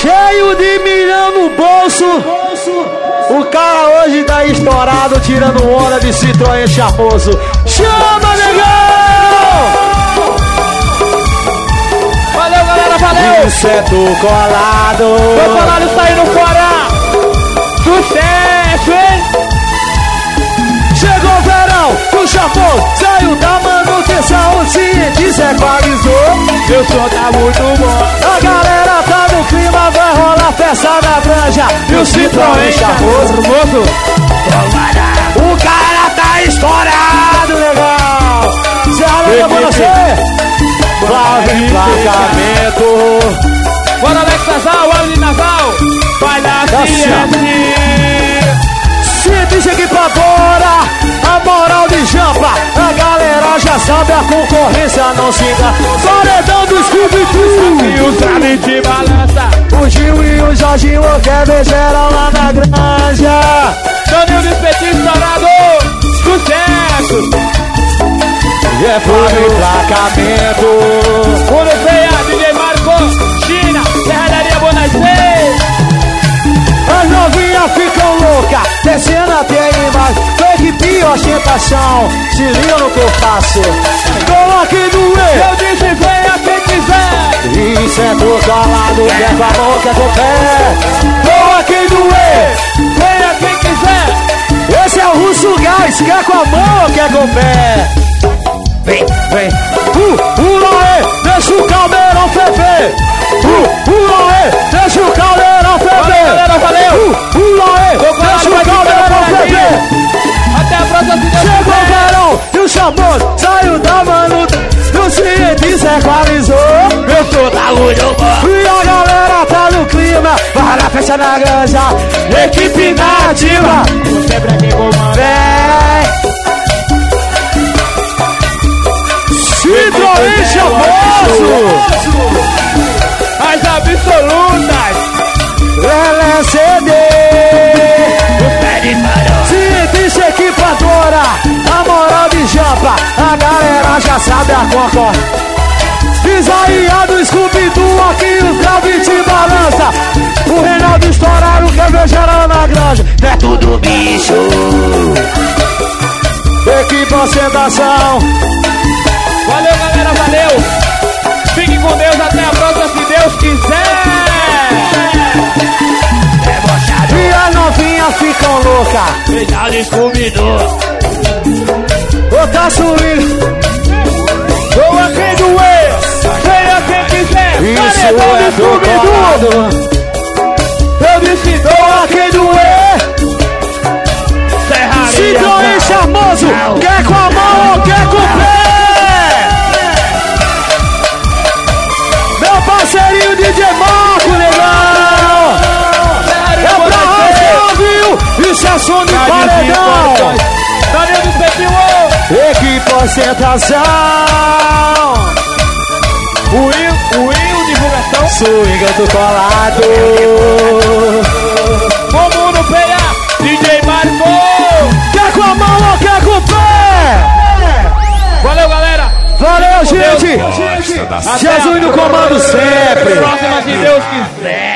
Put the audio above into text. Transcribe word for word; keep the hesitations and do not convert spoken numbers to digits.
cheio de milhão no bolso. O cara hoje tá estourado, tirando onda de Citroën charmoso. Chama, negão! Valeu, galera, valeu! Inseto colado. Tô colado saindo fora. Sucesso, hein? Chegou o verão, o charmoso saiu da manutenção. O cientista equalizou. Meu som tá muito bom. A galera tá no clima, vai rolar festa na granja. E o Citroën charmoso, moço. O cara tá estourado, legal. Você alega pra você? Emplacamento. Bora, Alex Nasal, Aline Nasal. Vai lá, Cientista equipadora, a moral de jampa. A galera já sabe, a concorrência não se engana. Paredão do Scooby-Doo. E o sabe de balança. O Gil e o Jorginho quer ver geral lá na granja. Toninho do Espetinho estourado. Sucesso. E é pro emplacamento. Uno Feia, D J Marco, China, Serralharia Bonacê. As novinhas ficam loucas, descendo até embaixo. Fake pior ostentação, se liga no que eu faço. Coloque no E. Eu disse venha quem quiser. Inseto calado, quer com a mão, quer com o pé. Coloque no E. Venha quem quiser. Esse é o Russo Gás, quer com a mão ou quer com o pé? Vem, vem. Uh, uroê, deixa o caldeirão ferver. Uh, uroê, deixa o caldeirão ferver. Valeu, galera, valeu. Uh, uroê, deixa o caldeirão ferver. Até a próxima, se Deus Chegou o quiser. verão e o charmoso saiu da manutenção. O cientista equalizou. Meu som tá muito bom. E a galera tá no clima, vai na festa na granja. Equipe nativa, Sempre aqui comanda. vem. Citroën charmoso. As absolutas. L C D. O pé de farol. Cientista equipadora, a moral de jampa. A galera já sabe a concorrência. Isaías do Scooby-Doo, aqui o Calvin te balança. O Reinaldo estouraram, quer ver geral na granja. É tudo bicho. Equipe ostentação. Valeu, galera, valeu. Fique com Deus, até a próxima, se Deus quiser. E as novinhas ficam loucas. Reinaldo Scooby-Doo. Ô, tá subindo. Doa quem doer, venha quem quiser. Isso Paredão é do Scooby-Doo. do Eu disse doa quem doer. Serraria. Citroën charmoso, quer com a mão ou quer com o pé? Meu parceirinho D J Marco, legal. É pra razão, viu? Isso é som de paredão. Toninho do Espetinho. Equipe ostentação. O Will, o Will, divulgação. Swing do colado. Como no P A, D J Marco. Quer com a mão ou quer com o pé? Valeu, galera. Valeu, gente. Deus. Jesus no comando sempre. Próxima, se Deus quiser.